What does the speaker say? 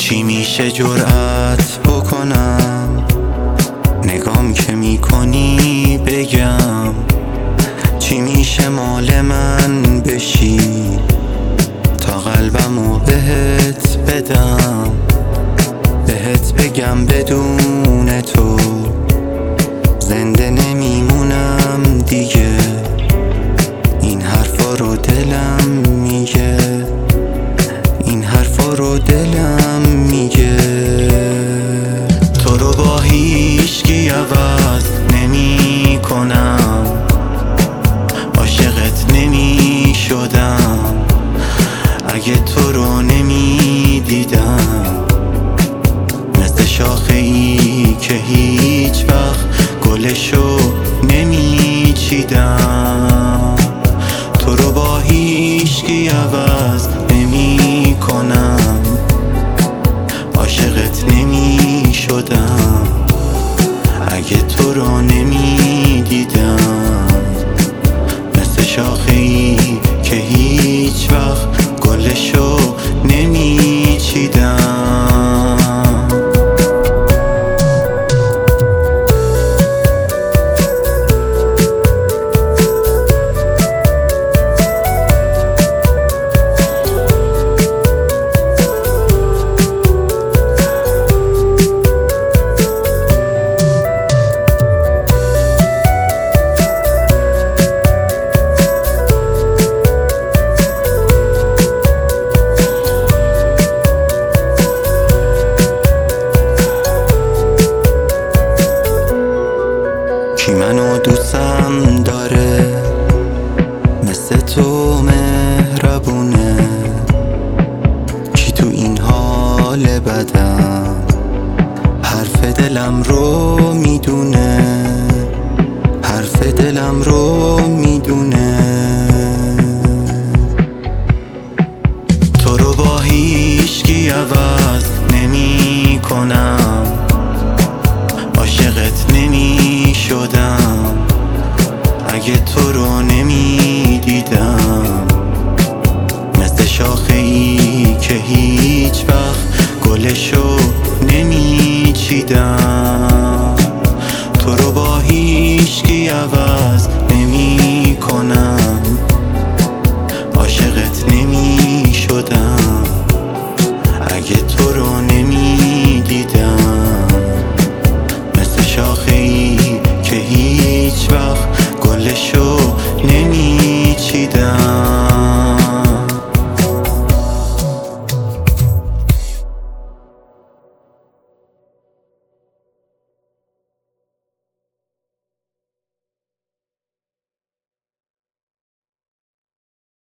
چی میشه جرأت بکنم نگام که میکنی بگم، چی میشه مال من بشی تا قلبمو بهت بدم، بهت بگم بدون تو زنده نمیمونم دیگه. این حرفا رو دلم میگه، این حرفا رو دلم میگه. تو رو با هیچکی عوض نمی کنم، عاشقت نمی شدم اگه تو رو نمی دیدم. مثل شاخه ای که هیچ وقت گلشو نمی چیدم. تو رو با هیچکی عوض نمی کنم، عاشقت نمی شدم اگه تو رو نمی دیدم. مثل شاخه ای که هیچ وقت گلشو نمی چیدم. کی منو دوستم داره مثل تو مهربونه، کی تو این حال بدم حرف دلم رو میدونه، حرف دلم رو میدونه. تو رو با هیچکی عوض نمی کنم، عاشقت نمی شدم اگه تو رو نمی دیدم. مثل شاخه ای که هیچ وقت گلشو نمی چیدم. تو رو با هیچکی عوض